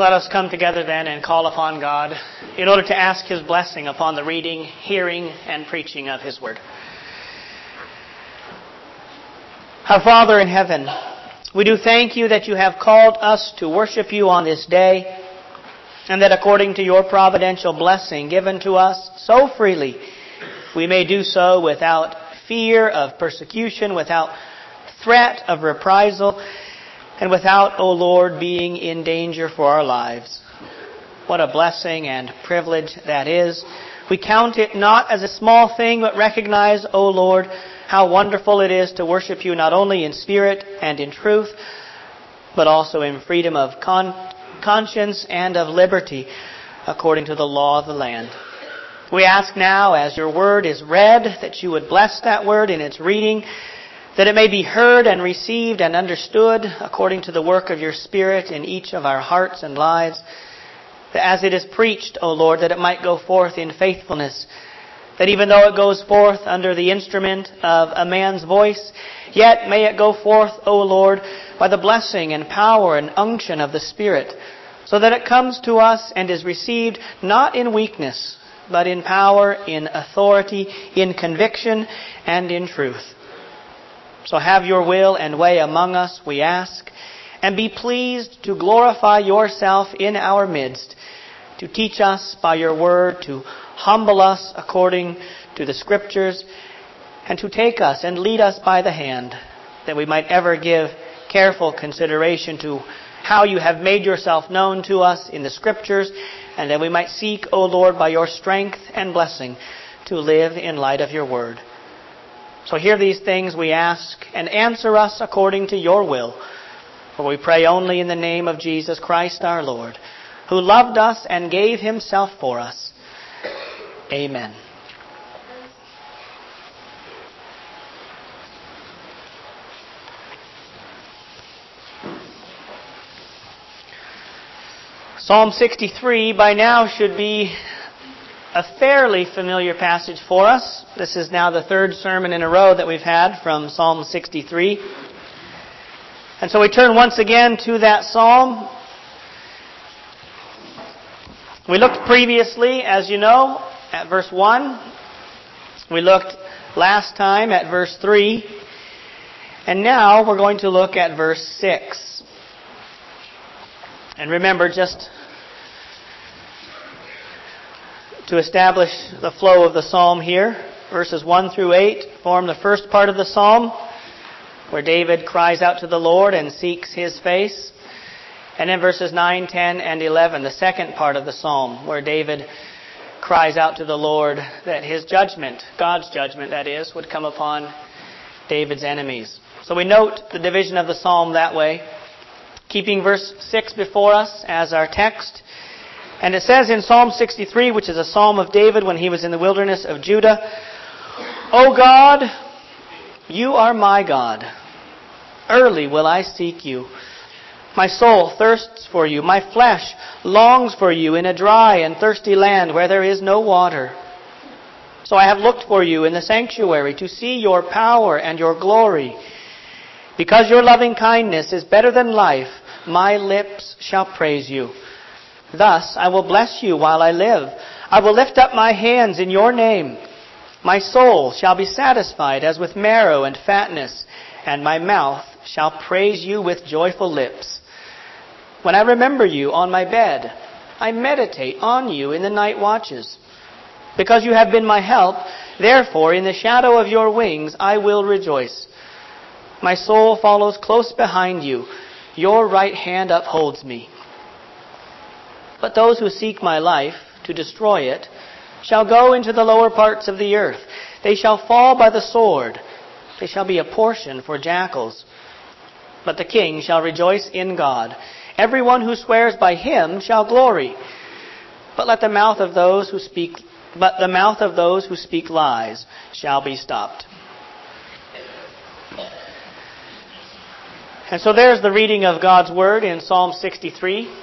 Let us come together then and call upon God in order to ask His blessing upon the reading, hearing, and preaching of His Word. Our Father in heaven, we do thank You that You have called us to worship You on this day, and that according to Your providential blessing given to us so freely, we may do so without fear of persecution, without threat of reprisal, and without, O Lord, being in danger for our lives. What a blessing and privilege that is. We count it not as a small thing, but recognize, O Lord, how wonderful it is to worship You not only in spirit and in truth, but also in freedom of conscience and of liberty, according to the law of the land. We ask now, as Your word is read, that You would bless that word in its reading, that it may be heard and received and understood according to the work of Your Spirit in each of our hearts and lives. That as it is preached, O Lord, that it might go forth in faithfulness. That even though it goes forth under the instrument of a man's voice, yet may it go forth, O Lord, by the blessing and power and unction of the Spirit, so that it comes to us and is received not in weakness, but in power, in authority, in conviction, and in truth. So have Your will and way among us, we ask, and be pleased to glorify Yourself in our midst, to teach us by Your word, to humble us according to the Scriptures, and to take us and lead us by the hand, that we might ever give careful consideration to how You have made Yourself known to us in the Scriptures, and that we might seek, O Lord, by Your strength and blessing, to live in light of Your word. So hear these things, we ask, and answer us according to Your will. For we pray only in the name of Jesus Christ our Lord, who loved us and gave Himself for us. Amen. Psalm 63 by now should be a fairly familiar passage for us. This is now the third sermon in a row that we've had from Psalm 63. And so we turn once again to that psalm. We looked previously, as you know, at verse 1. We looked last time at verse 3. And now we're going to look at verse 6. And remember, just to establish the flow of the psalm here, verses 1 through 8 form the first part of the psalm, where David cries out to the Lord and seeks His face. And then verses 9, 10, and 11, the second part of the psalm, where David cries out to the Lord that His judgment, God's judgment that is, would come upon David's enemies. So we note the division of the psalm that way, keeping verse 6 before us as our text. And it says in Psalm 63, which is a psalm of David when he was in the wilderness of Judah, O God, You are my God. Early will I seek You. My soul thirsts for You. My flesh longs for You in a dry and thirsty land where there is no water. So I have looked for You in the sanctuary to see Your power and Your glory. Because Your loving kindness is better than life, my lips shall praise You. Thus I will bless You while I live. I will lift up my hands in Your name. My soul shall be satisfied as with marrow and fatness, and my mouth shall praise You with joyful lips. When I remember You on my bed, I meditate on You in the night watches. Because You have been my help, therefore in the shadow of Your wings I will rejoice. My soul follows close behind You. Your right hand upholds me. But those who seek my life to destroy it shall go into the lower parts of the earth. They shall fall by the sword. They shall be a portion for jackals. But the king shall rejoice in God. Everyone who swears by Him shall glory. But the mouth of those who speak lies shall be stopped. And so there's the reading of God's Word in Psalm 63.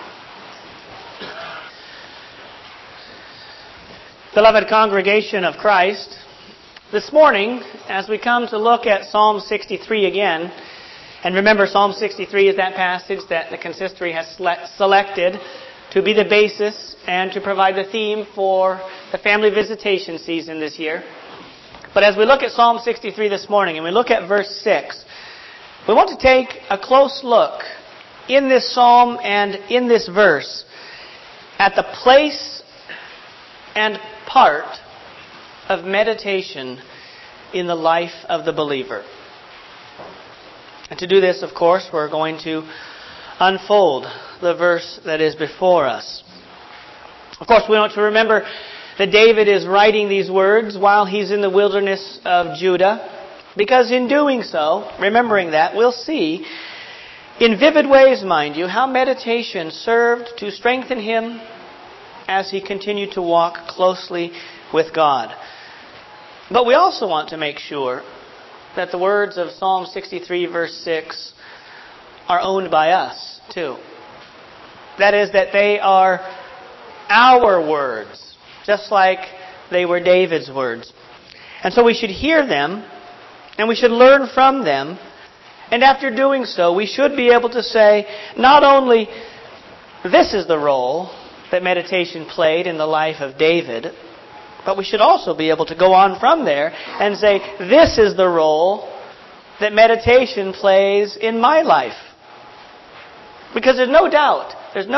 Beloved congregation of Christ, this morning, as we come to look at Psalm 63 again, And remember, Psalm 63 is that passage that the consistory has selected to be the basis and to provide the theme for the family visitation season this year. But as we look at Psalm 63 this morning and we look at verse 6, we want to take a close look in this psalm and in this verse at the place and part of meditation in the life of the believer. And to do this, of course, we're going to unfold the verse that is before us. Of course, we want to remember that David is writing these words while he's in the wilderness of Judah, because in doing so, remembering that, we'll see in vivid ways, mind you, how meditation served to strengthen him as he continued to walk closely with God. But we also want to make sure that the words of Psalm 63 verse 6 are owned by us too. That is, that they are our words, just like they were David's words. And so we should hear them, and we should learn from them, and after doing so, we should be able to say, not only this is the role that meditation played in the life of David, but we should also be able to go on from there and say, this is the role that meditation plays in my life. Because there's no doubt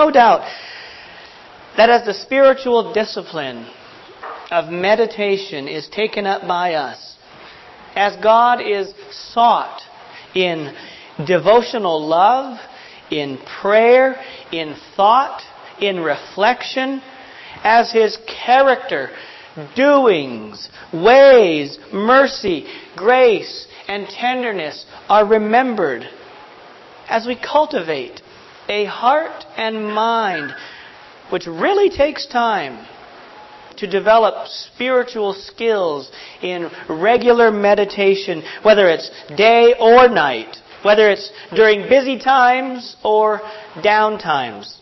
that as the spiritual discipline of meditation is taken up by us, as God is sought in devotional love, in prayer, in thought, in reflection, as His character, doings, ways, mercy, grace, and tenderness are remembered, as we cultivate a heart and mind which really takes time to develop spiritual skills in regular meditation, whether it's day or night, whether it's during busy times or down times,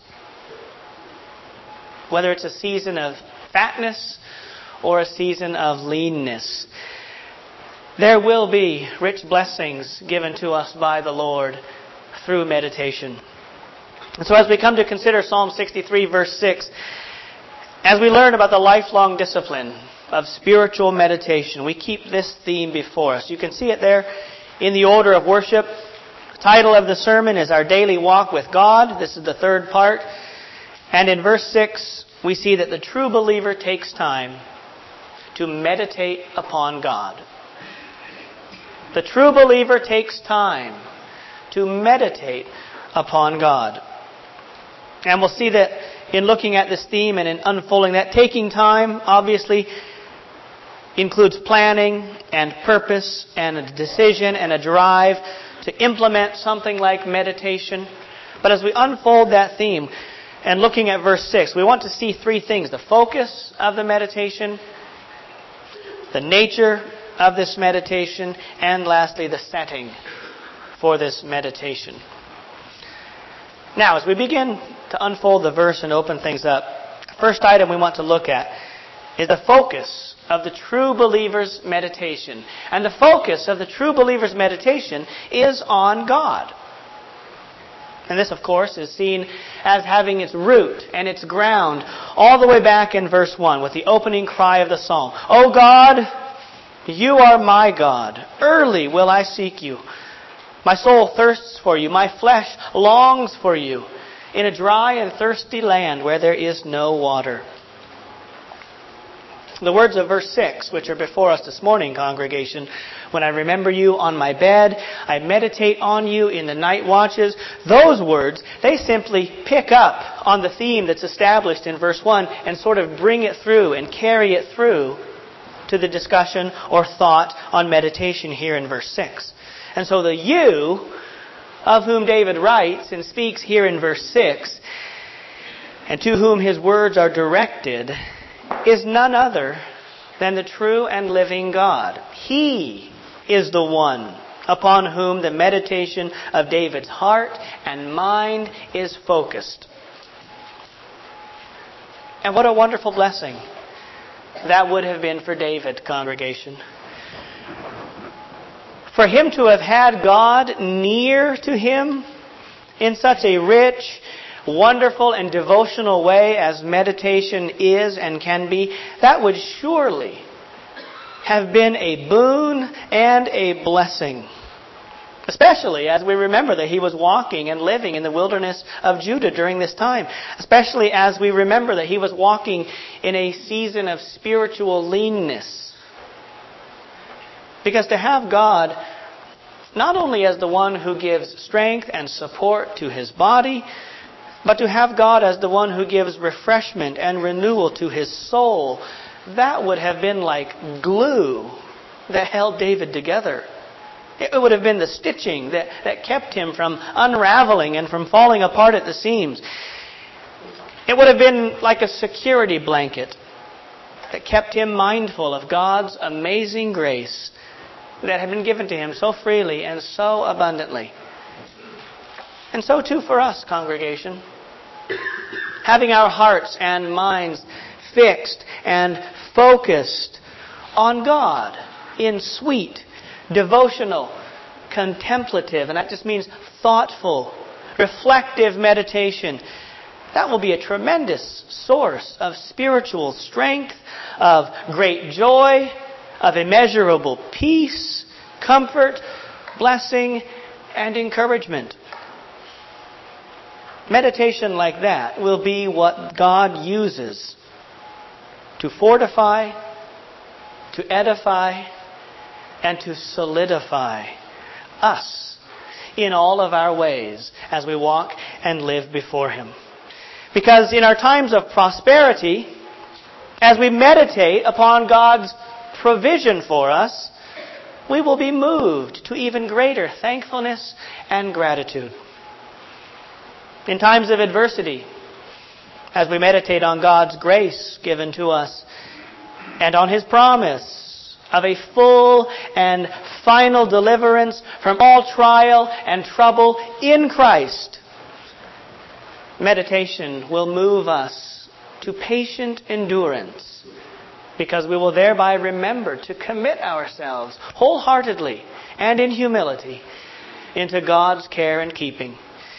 whether it's a season of fatness or a season of leanness. There will be rich blessings given to us by the Lord through meditation. And so as we come to consider Psalm 63 verse 6, as we learn about the lifelong discipline of spiritual meditation, we keep this theme before us. You can see it there in the order of worship. The title of the sermon is Our Daily Walk with God. This is the third part. And in verse 6, we see that the true believer takes time to meditate upon God. The true believer takes time to meditate upon God. And we'll see that in looking at this theme and in unfolding that, taking time obviously includes planning and purpose and a decision and a drive to implement something like meditation. But as we unfold that theme and looking at verse 6, we want to see three things: the focus of the meditation, the nature of this meditation, and lastly, the setting for this meditation. Now, as we begin to unfold the verse and open things up, the first item we want to look at is the focus of the true believer's meditation. And the focus of the true believer's meditation is on God. And this, of course, is seen as having its root and its ground all the way back in verse 1 with the opening cry of the psalm. O God, you are my God. Early will I seek you. My soul thirsts for you. My flesh longs for you in a dry and thirsty land where there is no water. The words of verse 6, which are before us this morning, congregation, when I remember you on my bed, I meditate on you in the night watches. Those words, they simply pick up on the theme that's established in verse 1 and sort of bring it through and carry it through to the discussion or thought on meditation here in verse 6. And so the you of whom David writes and speaks here in verse 6, and to whom his words are directed, is none other than the true and living God. He is the one upon whom the meditation of David's heart and mind is focused. And what a wonderful blessing that would have been for David, congregation. For him to have had God near to him in such a rich, wonderful, and devotional way as meditation is and can be, that would surely have been a boon and a blessing. Especially as we remember that he was walking and living in the wilderness of Judah during this time. Especially as we remember that he was walking in a season of spiritual leanness. Because to have God not only as the one who gives strength and support to his body, but to have God as the one who gives refreshment and renewal to his soul, that would have been like glue that held David together. It would have been the stitching that kept him from unraveling and from falling apart at the seams. It would have been like a security blanket that kept him mindful of God's amazing grace that had been given to him so freely and so abundantly. And so too for us, congregation. Having our hearts and minds fixed and focused on God in sweet, devotional, contemplative, and that just means thoughtful, reflective meditation. That will be a tremendous source of spiritual strength, of great joy, of immeasurable peace, comfort, blessing, and encouragement. Meditation like that will be what God uses to fortify, to edify, and to solidify us in all of our ways as we walk and live before him. Because in our times of prosperity, as we meditate upon God's provision for us, we will be moved to even greater thankfulness and gratitude. In times of adversity, as we meditate on God's grace given to us and on his promise of a full and final deliverance from all trial and trouble in Christ, meditation will move us to patient endurance, because we will thereby remember to commit ourselves wholeheartedly and in humility into God's care and keeping.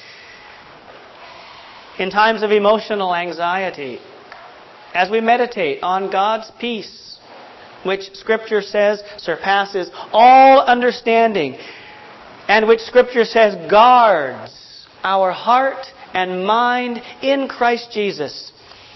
In times of emotional anxiety, as we meditate on God's peace, which Scripture says surpasses all understanding, and which Scripture says guards our heart and mind in Christ Jesus,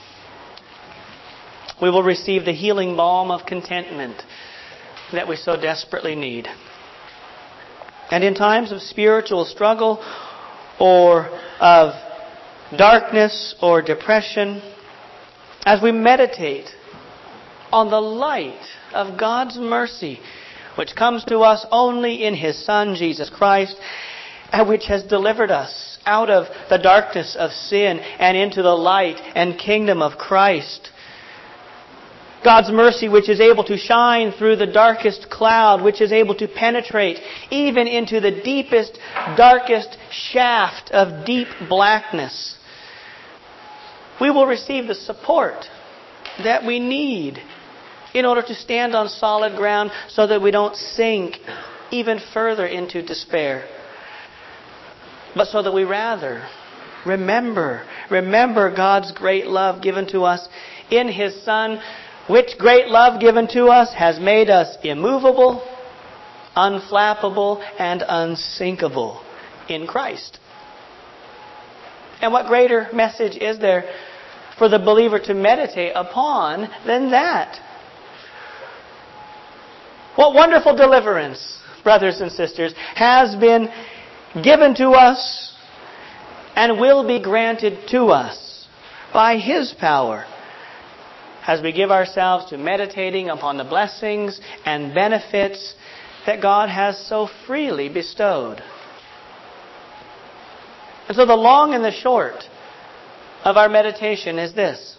we will receive the healing balm of contentment that we so desperately need. And in times of spiritual struggle or of darkness or depression, as we meditate on the light of God's mercy, which comes to us only in his Son, Jesus Christ, and which has delivered us out of the darkness of sin and into the light and kingdom of Christ. God's mercy, which is able to shine through the darkest cloud, which is able to penetrate even into the deepest, darkest shaft of deep blackness. We will receive the support that we need in order to stand on solid ground so that we don't sink even further into despair, but so that we rather remember God's great love given to us in his Son, which great love given to us has made us immovable, unflappable, and unsinkable in Christ. And what greater message is there for the believer to meditate upon than that? What wonderful deliverance, brothers and sisters, has been given to us and will be granted to us by his power as we give ourselves to meditating upon the blessings and benefits that God has so freely bestowed. And so the long and the short of our meditation is this.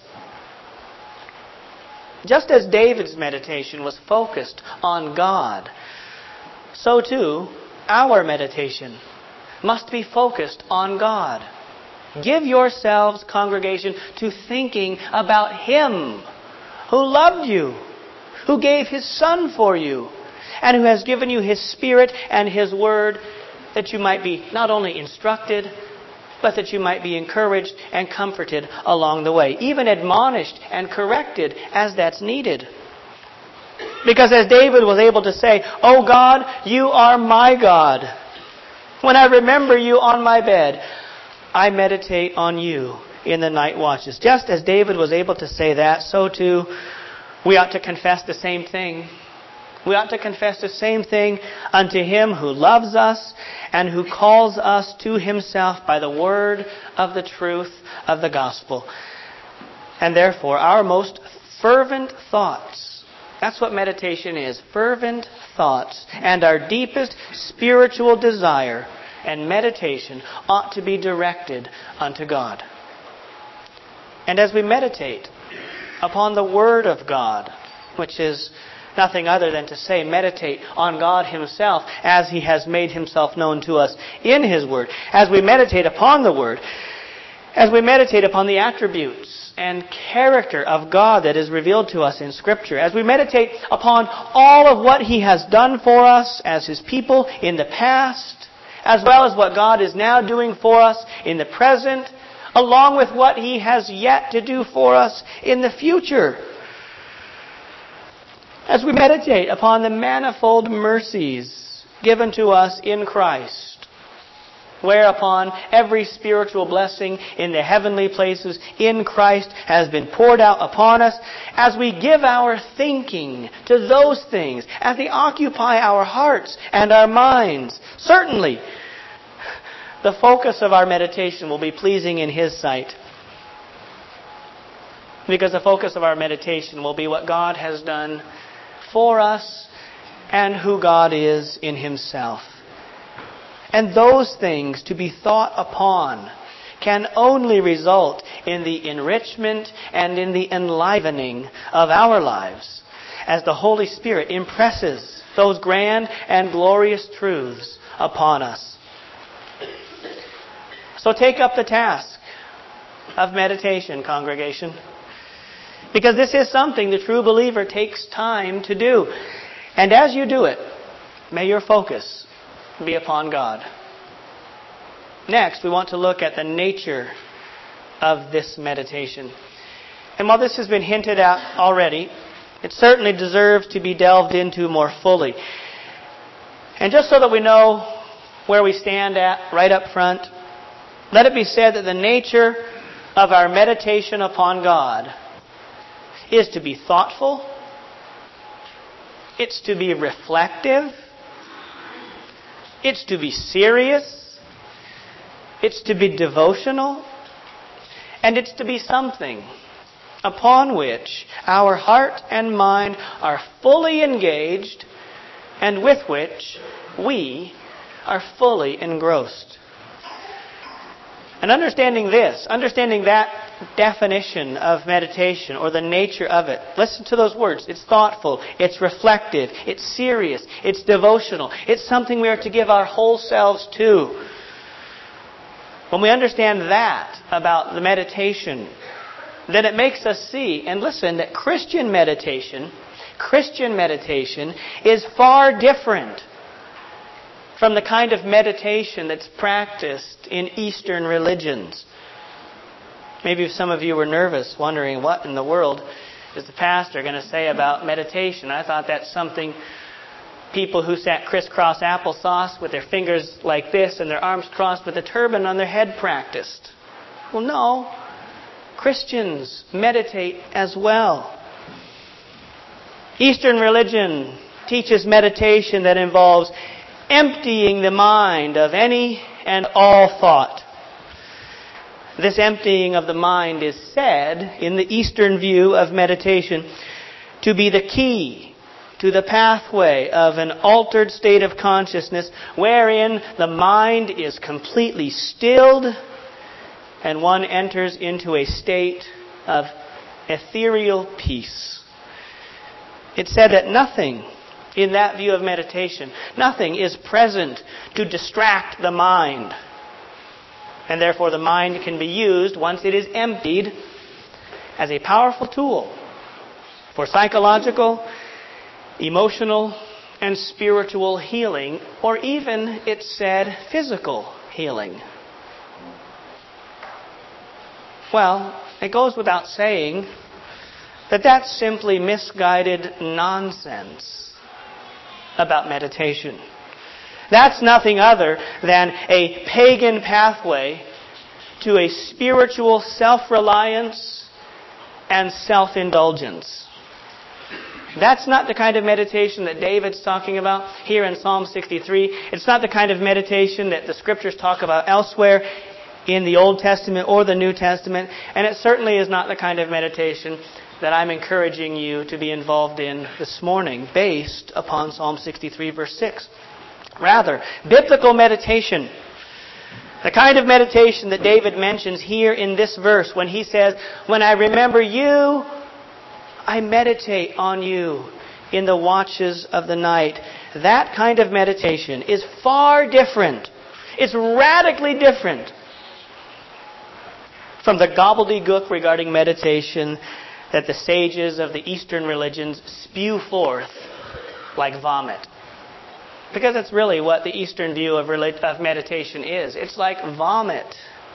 Just as David's meditation was focused on God, so too our meditation must be focused on God. Give yourselves, congregation, to thinking about him who loved you, who gave his Son for you, and who has given you His Spirit and His Word, that you might be not only instructed, but that you might be encouraged and comforted along the way, even admonished and corrected as that's needed. Because as David was able to say, "O God, you are my God. When I remember you on my bed, I meditate on you in the night watches." Just as David was able to say that, so too we ought to confess the same thing. We ought to confess the same thing unto Him who loves us and who calls us to Himself by the word of the truth of the gospel. And therefore, our most fervent thoughts, that's what meditation is, fervent thoughts, and our deepest spiritual desire and meditation ought to be directed unto God. And as we meditate upon the Word of God, which is nothing other than to say, meditate on God Himself as He has made Himself known to us in His Word. As we meditate upon the Word, as we meditate upon the attributes and character of God that is revealed to us in Scripture, as we meditate upon all of what He has done for us as His people in the past, as well as what God is now doing for us in the present, along with what He has yet to do for us in the future. As we meditate upon the manifold mercies given to us in Christ, whereupon every spiritual blessing in the heavenly places in Christ has been poured out upon us, as we give our thinking to those things, as they occupy our hearts and our minds, certainly the focus of our meditation will be pleasing in His sight. Because the focus of our meditation will be what God has done for us and who God is in Himself. And those things to be thought upon can only result in the enrichment and in the enlivening of our lives as the Holy Spirit impresses those grand and glorious truths upon us. So take up the task of meditation, congregation. Because this is something the true believer takes time to do. And as you do it, may your focus be upon God. Next, we want to look at the nature of this meditation. And while this has been hinted at already, it certainly deserves to be delved into more fully. And just so that we know where we stand at right up front, let it be said that the nature of our meditation upon God is to be thoughtful, it's to be reflective, it's to be serious, it's to be devotional, and it's to be something upon which our heart and mind are fully engaged and with which we are fully engrossed. And understanding that definition of meditation or the nature of it, listen to those words. It's thoughtful, it's reflective, it's serious, it's devotional. It's something we are to give our whole selves to. When we understand that about the meditation, then it makes us see and listen that Christian meditation is far different from the kind of meditation that's practiced in Eastern religions. Maybe some of you were nervous, wondering what in the world is the pastor going to say about meditation. I thought that's something people who sat crisscross applesauce with their fingers like this and their arms crossed with a turban on their head practiced. Well, no. Christians meditate as well. Eastern religion teaches meditation that involves emptying the mind of any and all thought. This emptying of the mind is said, in the Eastern view of meditation, to be the key to the pathway of an altered state of consciousness wherein the mind is completely stilled and one enters into a state of ethereal peace. It's said that nothing in that view of meditation, nothing is present to distract the mind. And therefore the mind can be used, once it is emptied, as a powerful tool for psychological, emotional, and spiritual healing, or even, it said, physical healing. Well, it goes without saying that that's simply misguided nonsense about meditation. That's nothing other than a pagan pathway to a spiritual self-reliance and self-indulgence. That's not the kind of meditation that David's talking about here in Psalm 63. It's not the kind of meditation that the Scriptures talk about elsewhere in the Old Testament or the New Testament. And it certainly is not the kind of meditation that I'm encouraging you to be involved in this morning based upon Psalm 63 verse 6. Rather, biblical meditation, the kind of meditation that David mentions here in this verse when he says, "When I remember you, I meditate on you in the watches of the night." That kind of meditation is far different. It's radically different from the gobbledygook regarding meditation that the sages of the Eastern religions spew forth like vomit. Because that's really what the Eastern view of meditation is. It's like vomit.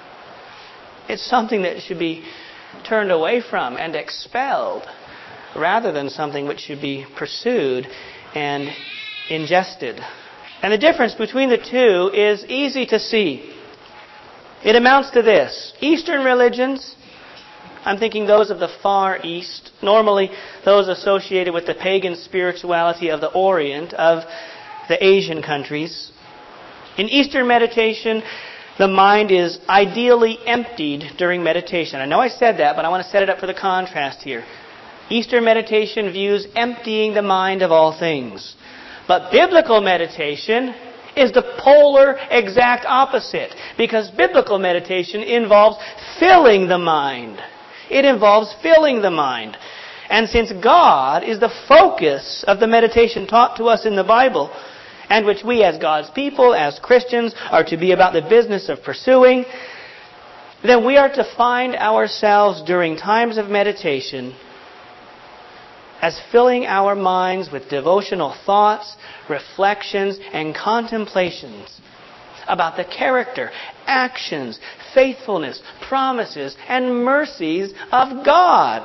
It's something that should be turned away from and expelled, rather than something which should be pursued and ingested. And the difference between the two is easy to see. It amounts to this. Eastern religions, I'm thinking those of the Far East, normally those associated with the pagan spirituality of the Orient, of the Asian countries. In Eastern meditation, the mind is ideally emptied during meditation. I know I said that, but I want to set it up for the contrast here. Eastern meditation views emptying the mind of all things. But biblical meditation is the polar exact opposite, because biblical meditation involves filling the mind. It involves filling the mind. And since God is the focus of the meditation taught to us in the Bible, and which we as God's people, as Christians, are to be about the business of pursuing, then we are to find ourselves during times of meditation as filling our minds with devotional thoughts, reflections, and contemplations about the character, actions, faithfulness, promises, and mercies of God.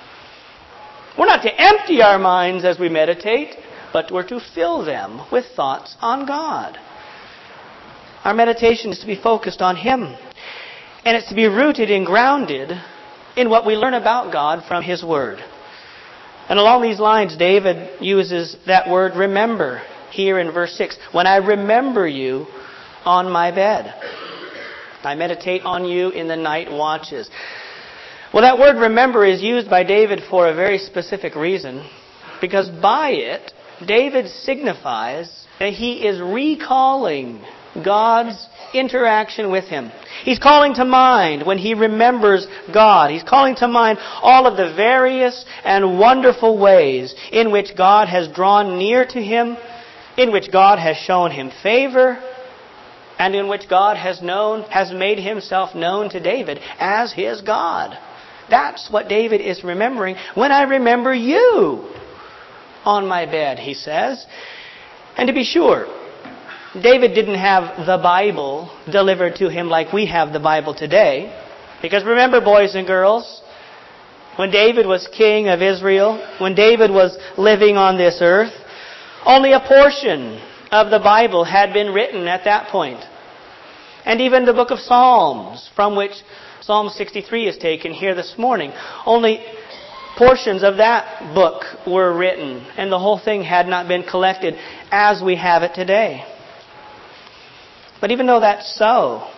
We're not to empty our minds as we meditate, but we're to fill them with thoughts on God. Our meditation is to be focused on Him. And it's to be rooted and grounded in what we learn about God from His Word. And along these lines, David uses that word remember here in verse 6. When I remember you on my bed, I meditate on you in the night watches. Well, that word remember is used by David for a very specific reason, because by it, David signifies that he is recalling God's interaction with him. He's calling to mind when he remembers God. He's calling to mind all of the various and wonderful ways in which God has drawn near to him, in which God has shown him favor, and in which God has made himself known to David as his God. That's what David is remembering. When I remember you on my bed, he says. And to be sure, David didn't have the Bible delivered to him like we have the Bible today. Because remember, boys and girls, when David was king of Israel, when David was living on this earth, only a portion of the Bible had been written at that point. And even the book of Psalms, from which Psalm 63 is taken here this morning, only portions of that book were written, and the whole thing had not been collected as we have it today. But even though that's so,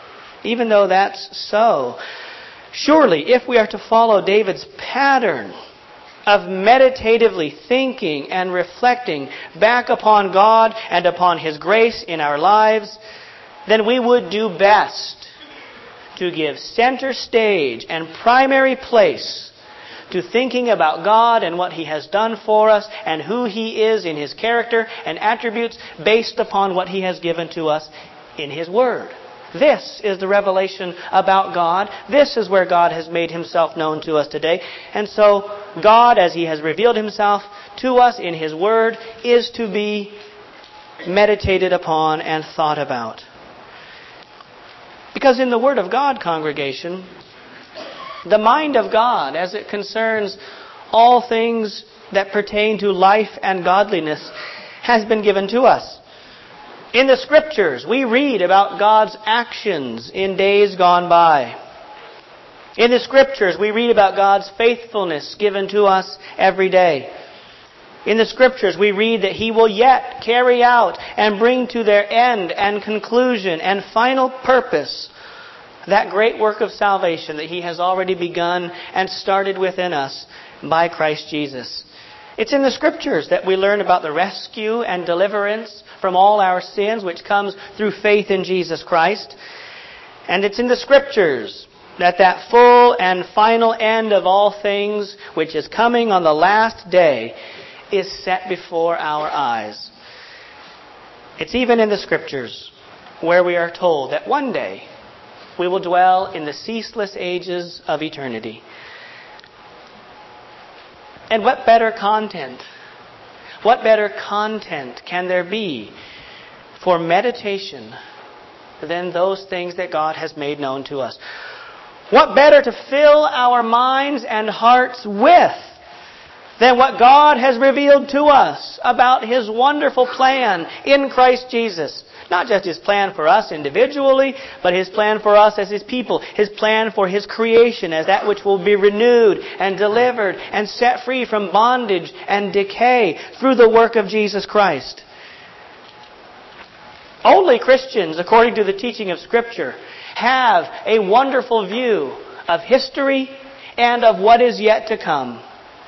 surely if we are to follow David's pattern of meditatively thinking and reflecting back upon God and upon His grace in our lives, then we would do best to give center stage and primary place to thinking about God and what He has done for us and who He is in His character and attributes based upon what He has given to us in His Word. This is the revelation about God. This is where God has made Himself known to us today. And so God, as He has revealed Himself to us in His Word, is to be meditated upon and thought about. Because in the Word of God, congregation, the mind of God, as it concerns all things that pertain to life and godliness, has been given to us. In the Scriptures, we read about God's actions in days gone by. In the Scriptures, we read about God's faithfulness given to us every day. In the Scriptures, we read that He will yet carry out and bring to their end and conclusion and final purpose that great work of salvation that He has already begun and started within us by Christ Jesus. It's in the Scriptures that we learn about the rescue and deliverance from all our sins, which comes through faith in Jesus Christ. And it's in the Scriptures that full and final end of all things, which is coming on the last day, is set before our eyes. It's even in the Scriptures where we are told that one day we will dwell in the ceaseless ages of eternity. And what better content can there be for meditation than those things that God has made known to us? What better to fill our minds and hearts with than what God has revealed to us about His wonderful plan in Christ Jesus? Not just His plan for us individually, but His plan for us as His people. His plan for His creation as that which will be renewed and delivered and set free from bondage and decay through the work of Jesus Christ. Only Christians, according to the teaching of Scripture, have a wonderful view of history and of what is yet to come.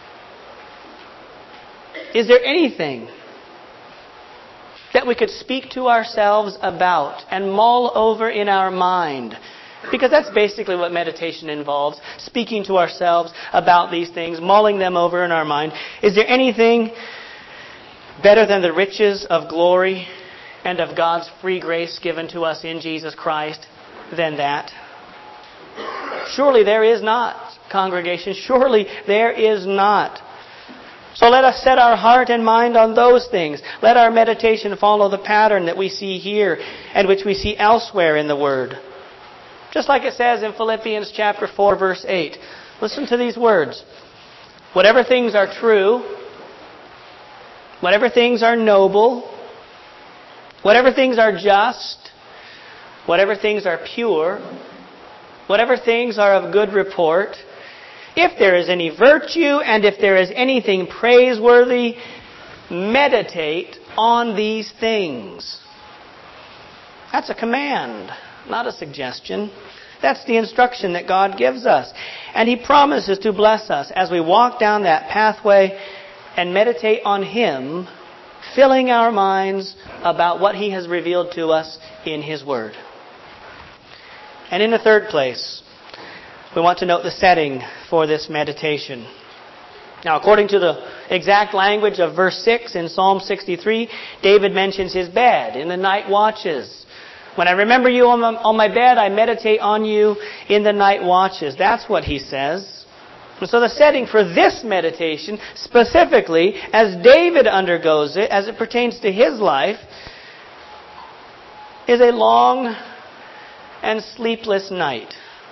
Is there anything that we could speak to ourselves about and mull over in our mind? Because that's basically what meditation involves, speaking to ourselves about these things, mulling them over in our mind. Is there anything better than the riches of glory and of God's free grace given to us in Jesus Christ than that? Surely there is not, congregation. Surely there is not. So let us set our heart and mind on those things. Let our meditation follow the pattern that we see here and which we see elsewhere in the Word. Just like it says in Philippians chapter 4, verse 8. Listen to these words. Whatever things are true, whatever things are noble, whatever things are just, whatever things are pure, whatever things are of good report, if there is any virtue and if there is anything praiseworthy, meditate on these things. That's a command, not a suggestion. That's the instruction that God gives us. And He promises to bless us as we walk down that pathway and meditate on Him, filling our minds about what He has revealed to us in His Word. And in the third place, we want to note the setting for this meditation. Now, according to the exact language of verse 6 in Psalm 63, David mentions his bed in the night watches. When I remember you on my bed, I meditate on you in the night watches. That's what he says. And so the setting for this meditation, specifically, as David undergoes it, as it pertains to his life, is a long and sleepless night.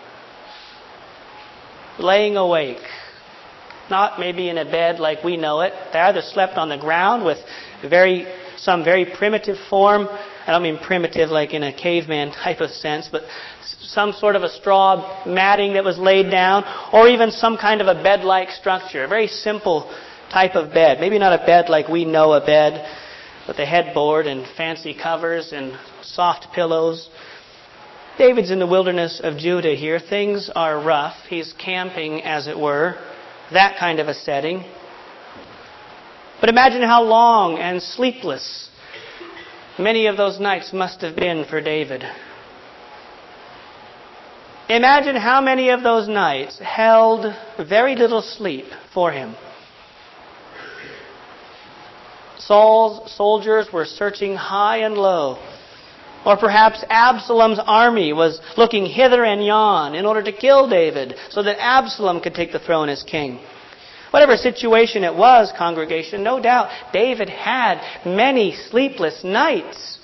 Laying awake. Not maybe in a bed like we know it. They either slept on the ground with some very primitive form. I don't mean primitive like in a caveman type of sense, but some sort of a straw matting that was laid down, or even some kind of a bed-like structure. A very simple type of bed. Maybe not a bed like we know a bed, with a headboard and fancy covers and soft pillows. David's in the wilderness of Judah here. Things are rough. He's camping, as it were. That kind of a setting. But imagine how long and sleepless many of those nights must have been for David. Imagine how many of those nights held very little sleep for him. Saul's soldiers were searching high and low Or perhaps Absalom's army was looking hither and yon in order to kill David so that Absalom could take the throne as king. Whatever situation it was, congregation, no doubt David had many sleepless nights.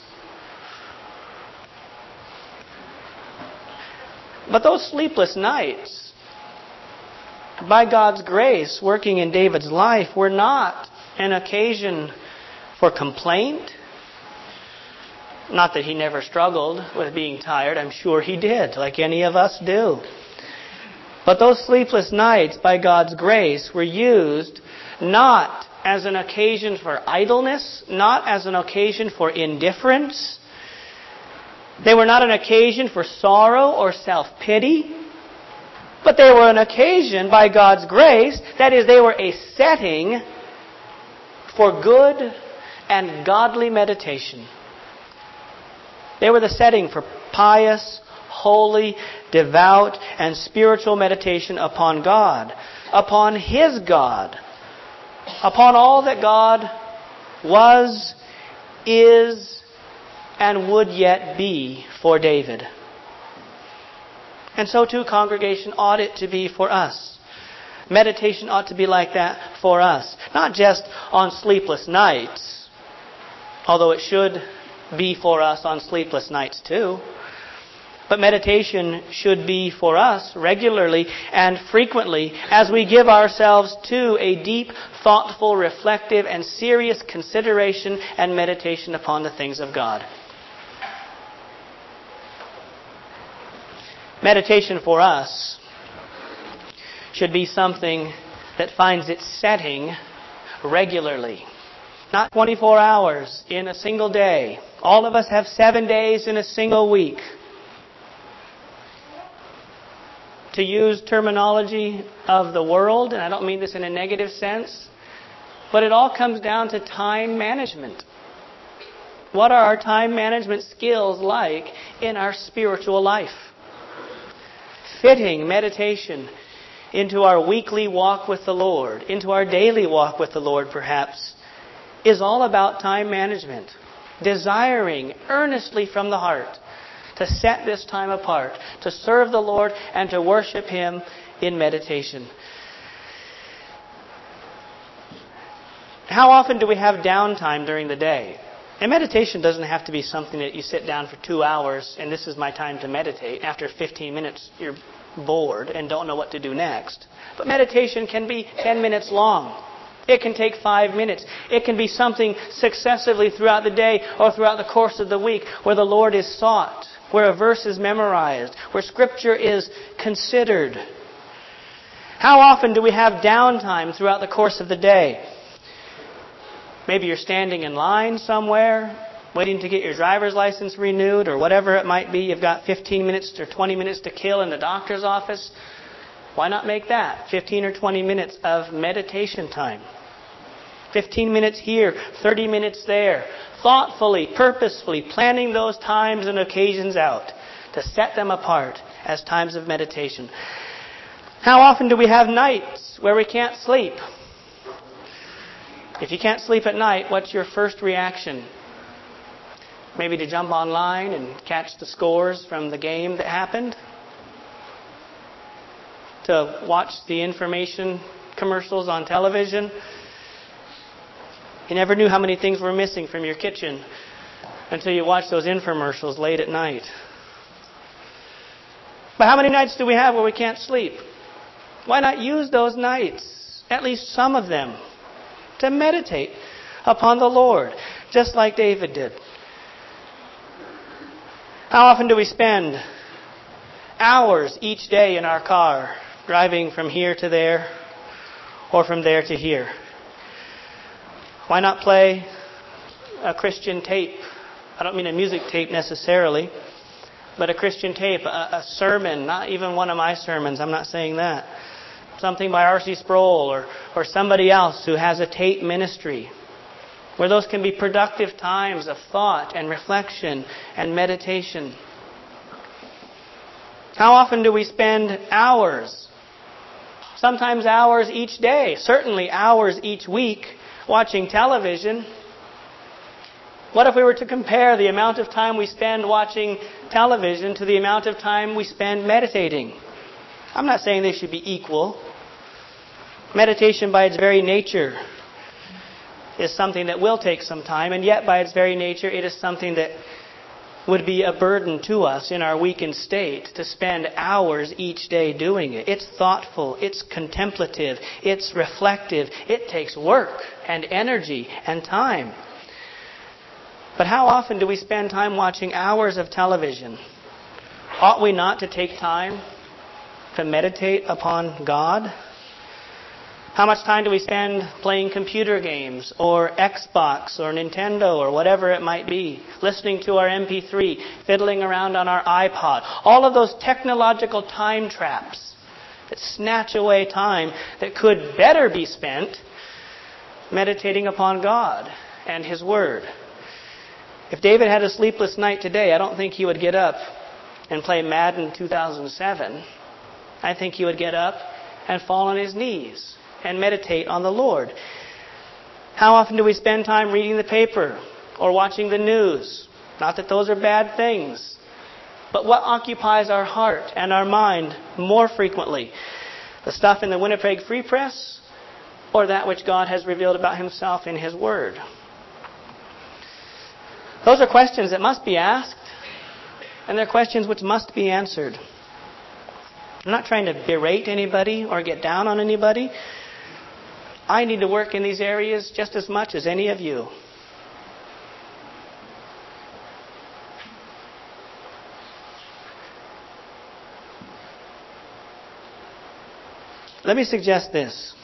But those sleepless nights, by God's grace working in David's life, were not an occasion for complaint. Not that he never struggled with being tired. I'm sure he did, like any of us do. But those sleepless nights, by God's grace, were used not as an occasion for idleness, not as an occasion for indifference. They were not an occasion for sorrow or self-pity. But they were an occasion, by God's grace, that is, they were a setting for good and godly meditation. They were the setting for pious, holy, devout, and spiritual meditation upon God, upon His God, upon all that God was, is, and would yet be for David. And so too, congregation, ought it to be for us. Meditation ought to be like that for us. Not just on sleepless nights, although it should be for us on sleepless nights too. But meditation should be for us regularly and frequently as we give ourselves to a deep, thoughtful, reflective, and serious consideration and meditation upon the things of God. Meditation for us should be something that finds its setting regularly. Not 24 hours in a single day. All of us have 7 days in a single week. To use terminology of the world, and I don't mean this in a negative sense, but it all comes down to time management. What are our time management skills like in our spiritual life? Fitting meditation into our weekly walk with the Lord, into our daily walk with the Lord perhaps, is all about time management. Desiring earnestly from the heart to set this time apart, to serve the Lord and to worship Him in meditation. How often do we have downtime during the day? And meditation doesn't have to be something that you sit down for 2 hours and this is my time to meditate. After 15 minutes you're bored and don't know what to do next. But meditation can be 10 minutes long. It can take 5 minutes. It can be something successively throughout the day or throughout the course of the week where the Lord is sought, where a verse is memorized, where Scripture is considered. How often do we have downtime throughout the course of the day? Maybe you're standing in line somewhere, waiting to get your driver's license renewed or whatever it might be. You've got 15 minutes or 20 minutes to kill in the doctor's office. Why not make that 15 or 20 minutes of meditation time? 15 minutes here, 30 minutes there. Thoughtfully, purposefully planning those times and occasions out to set them apart as times of meditation. How often do we have nights where we can't sleep? If you can't sleep at night, what's your first reaction? Maybe to jump online and catch the scores from the game that happened? To watch the information commercials on television? You never knew how many things were missing from your kitchen until you watched those infomercials late at night. But how many nights do we have where we can't sleep? Why not use those nights, at least some of them, to meditate upon the Lord, just like David did? How often do we spend hours each day in our car, driving from here to there, or from there to here? Why not play a Christian tape? I don't mean a music tape necessarily, but a Christian tape, a sermon, not even one of my sermons, I'm not saying that. Something by R.C. Sproul or somebody else who has a tape ministry, where those can be productive times of thought and reflection and meditation. How often do we spend hours, sometimes hours each day, certainly hours each week, watching television? What if we were to compare the amount of time we spend watching television to the amount of time we spend meditating? I'm not saying they should be equal. Meditation by its very nature is something that will take some time, and yet by its very nature it is something that would be a burden to us in our weakened state to spend hours each day doing it. It's thoughtful, it's contemplative, it's reflective, it takes work and energy and time. But how often do we spend time watching hours of television? Ought we not to take time to meditate upon God? How much time do we spend playing computer games or Xbox or Nintendo or whatever it might be, listening to our MP3, fiddling around on our iPod? All of those technological time traps that snatch away time that could better be spent meditating upon God and His Word. If David had a sleepless night today, I don't think he would get up and play Madden 2007. I think he would get up and fall on his knees and meditate on the Lord. How often do we spend time reading the paper or watching the news? Not that those are bad things, but what occupies our heart and our mind more frequently? The stuff in the Winnipeg Free Press or that which God has revealed about Himself in His Word? Those are questions that must be asked, and they're questions which must be answered. I'm not trying to berate anybody or get down on anybody. I need to work in these areas just as much as any of you. Let me suggest this.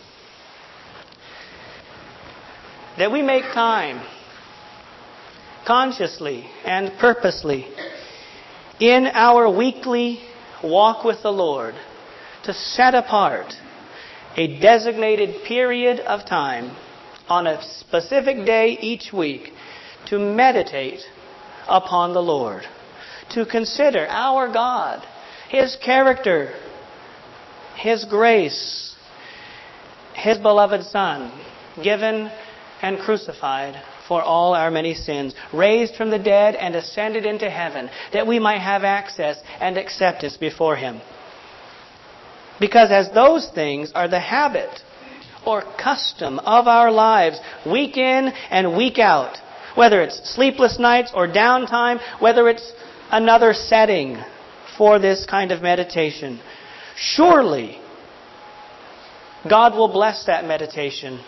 That we make time, consciously and purposely, in our weekly walk with the Lord, to set apart a designated period of time on a specific day each week to meditate upon the Lord, to consider our God, His character, His grace, His beloved Son, given and crucified for all our many sins, raised from the dead and ascended into heaven, that we might have access and acceptance before Him. Because as those things are the habit or custom of our lives, week in and week out, whether it's sleepless nights or downtime, whether it's another setting for this kind of meditation, surely God will bless that meditation.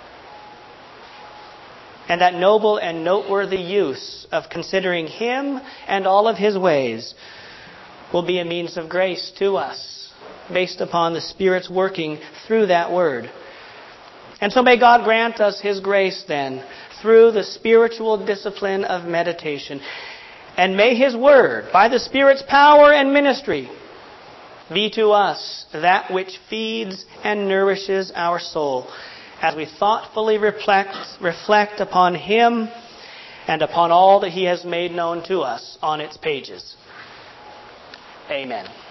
And that noble and noteworthy use of considering Him and all of His ways will be a means of grace to us, based upon the Spirit's working through that Word. And so may God grant us His grace then, through the spiritual discipline of meditation. And may His Word, by the Spirit's power and ministry, be to us that which feeds and nourishes our soul, as we thoughtfully reflect upon Him and upon all that He has made known to us on its pages. Amen.